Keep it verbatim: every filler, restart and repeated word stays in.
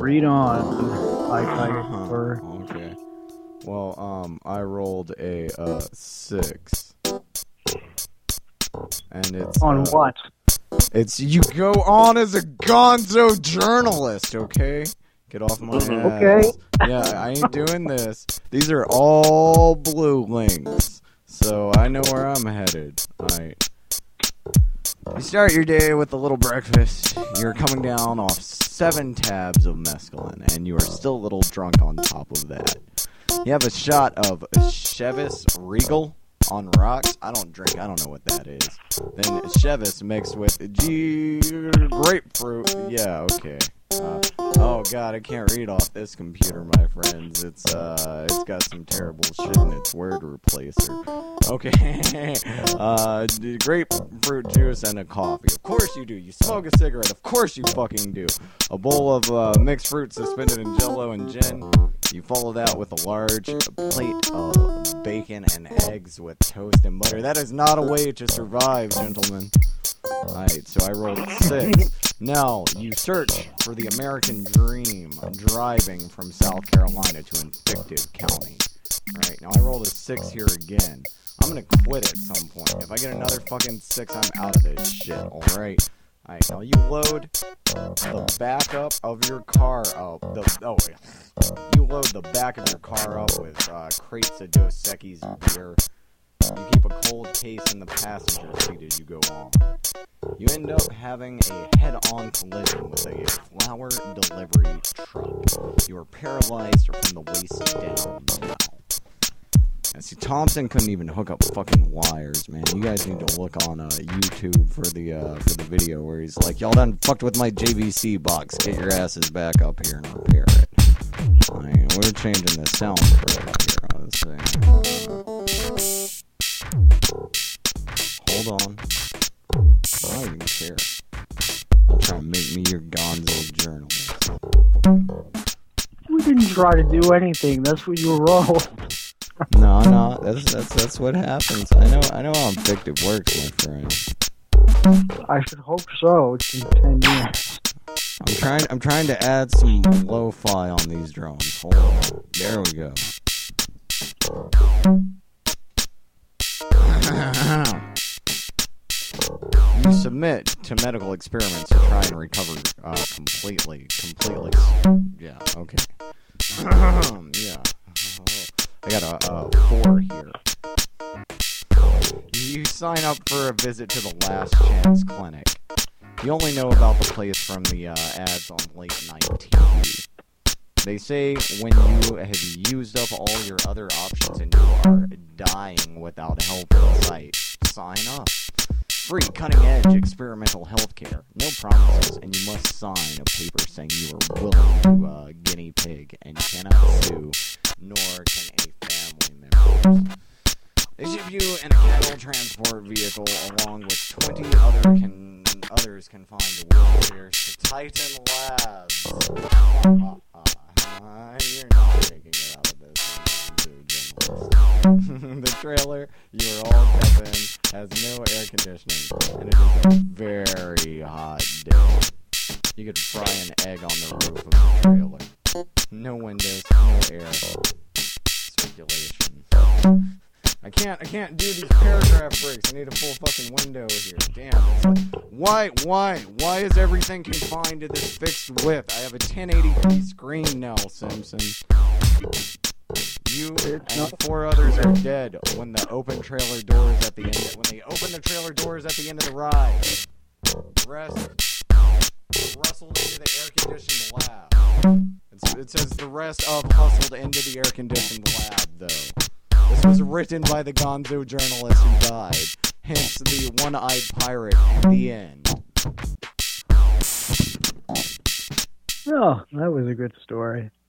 Read on. Like, like, or... Okay. Well, um, I rolled a, uh, six. And it's... On uh, what? It's, you go on as a gonzo journalist, okay? Get off my ass. Okay. Yeah, I ain't doing this. These are all blue links. So I know where I'm headed. Alright. You start your day with a little breakfast. You're coming down off seven tabs of mescaline, and you are still a little drunk on top of that. You have a shot of Chivas Regal on rocks. I don't drink. I don't know what that is. Then Chivas mixed with G grapefruit. Yeah, okay. Uh, oh god, I can't read off this computer, my friends. It's uh, it's got some terrible shit in its word replacer. Okay, uh, grapefruit juice and a coffee. Of course you do. You smoke a cigarette. Of course you fucking do. A bowl of uh, mixed fruit suspended in Jello and gin. You follow that with a large plate of bacon and eggs with toast and butter. That is not a way to survive, gentlemen. Alright, so I rolled six. Now, you search for the American dream, driving from South Carolina to Invictive County. Alright, now I rolled a six here again. I'm gonna quit at some point. If I get another fucking six, I'm out of this shit, alright? Alright, now you load the back up of your car up. The, oh, wait. You load the back of your car up with uh, crates of Dos Equis beer. You keep a cold case in the passenger seat as you go on. You end up having a head-on collision with a flower delivery truck. You are paralyzed from the waist down now. And see, Thompson couldn't even hook up fucking wires, man. You guys need to look on uh, YouTube for the uh, for the video where he's like, y'all done fucked with my J V C box. Get your asses back up here and repair it. I mean, we're changing the sound for it here. Let's see. Hold on. I don't even care. I'll try to make me your gonzo journalist. We didn't try to do anything. That's what you rolled. No, no, that's that's that's what happens. I know, I know how Invictive works, my friend. I should hope so. It's been ten years. I'm trying, I'm trying to add some lo-fi on these drones. Hold on. There we go. You submit to medical experiments to try and recover uh, completely, completely. Yeah, okay. Yeah. I got a, a four here. You sign up for a visit to the Last Chance Clinic. You only know about the place from the uh, ads on late night T V. They say when you have used up all your other options and you are dying without help in sight, sign up. Free, cutting-edge experimental healthcare. No promises, and you must sign a paper saying you are willing to uh, guinea pig, and you cannot sue, nor can a family member. They ship you in a cattle transport vehicle along with twenty other can, others confined to wheelchairs to Titan Labs. Uh, uh, you're not making it out of this one, dude. The trailer you are all kept in has no air conditioning, and it is a very hot day. You could fry an egg on the roof of the trailer. No windows, no air circulation. I can't, I can't do these paragraph breaks. I need a full fucking window here. Damn, it's like, why, why, why is everything confined to this fixed width? I have a ten eighty p screen now, Simpson. You and four others are dead when the open trailer doors at the end. When they open the trailer doors at the end of the ride, the rest rustled into the air-conditioned lab. It's, it says the rest of hustled into the air-conditioned lab, though. This was written by the Gonzo journalist who died. Hence the one-eyed pirate at the end. Oh, that was a good story.